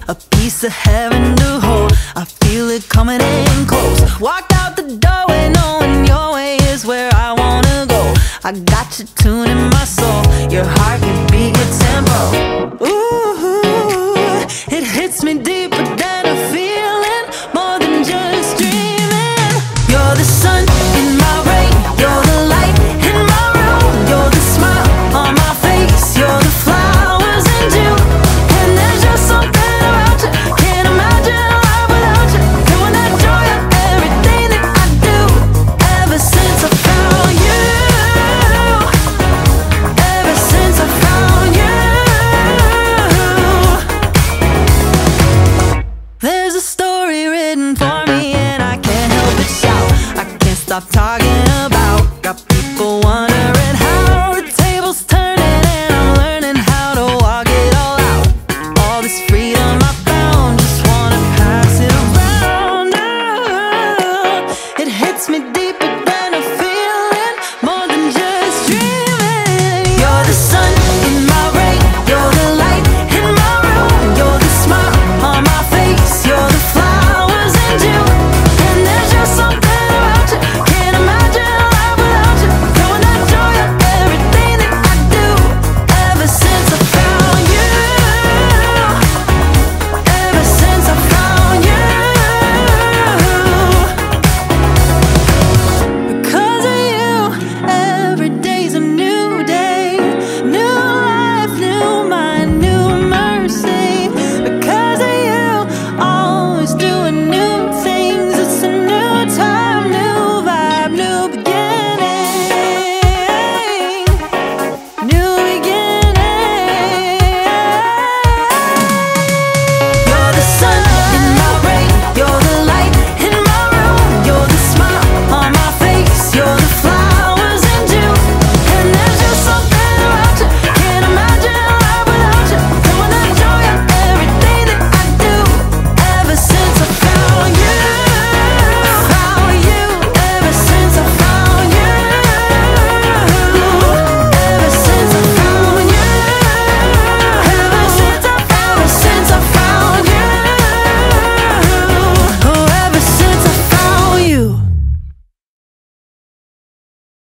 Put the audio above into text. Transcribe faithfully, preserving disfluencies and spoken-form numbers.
a piece of heaven to hold. I feel it coming in close. Walked out the doorway knowing your way is where I wanna go. I got you tuned in my soul. Your heart can beat your tempo. Ooh, it hits me deeper than a feeling, more than just dreaming. You're the sun in my rain, you're the light in my room, you're the smile on my face, you're the flowers in June. And there's just something about you, can't imagine life without you. Doing that joy of everything that I do. Ever since I found you, ever since I found you, there's a story written for me and I can't help but shout. I can't stop talking about, got people wondering how the tables turning, and I'm learning how to walk it all out. All this freedom I